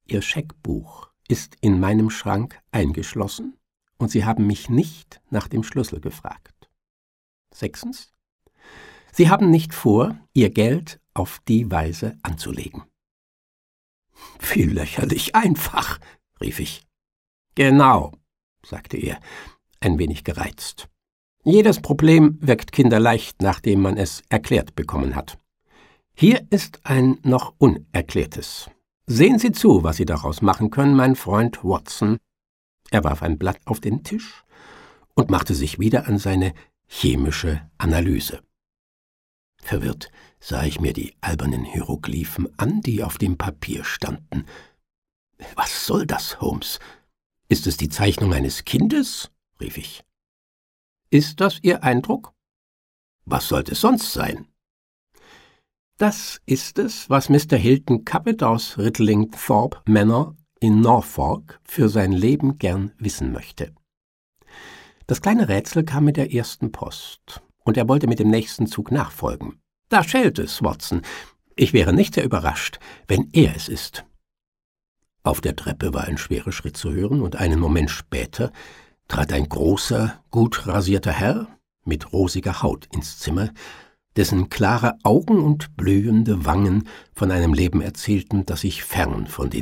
Ihr Scheckbuch ist in meinem Schrank eingeschlossen und Sie haben mich nicht nach dem Schlüssel gefragt. 6. Sie haben nicht vor, Ihr Geld auf die Weise anzulegen. »Wie lächerlich einfach«, rief ich. »Genau«, sagte er, ein wenig gereizt. »Jedes Problem wirkt kinderleicht, nachdem man es erklärt bekommen hat. Hier ist ein noch unerklärtes. Sehen Sie zu, was Sie daraus machen können, mein Freund Watson.« Er warf ein Blatt auf den Tisch und machte sich wieder an seine chemische Analyse. Verwirrt sah ich mir die albernen Hieroglyphen an, die auf dem Papier standen. »Was soll das, Holmes? Ist es die Zeichnung eines Kindes?« rief ich. »Ist das Ihr Eindruck?« »Was sollte es sonst sein?« »Das ist es, was Mr. Hilton Cuppet aus Ridlingthorpe Manor in Norfolk für sein Leben gern wissen möchte.« Das kleine Rätsel kam mit der ersten Post, und er wollte mit dem nächsten Zug nachfolgen. »Da schellt es, Watson. Ich wäre nicht sehr überrascht, wenn er es ist.« Auf der Treppe war ein schwerer Schritt zu hören, und einen Moment später trat ein großer, gut rasierter Herr mit rosiger Haut ins Zimmer, dessen klare Augen und blühende Wangen von einem Leben erzählten, das ich fern von den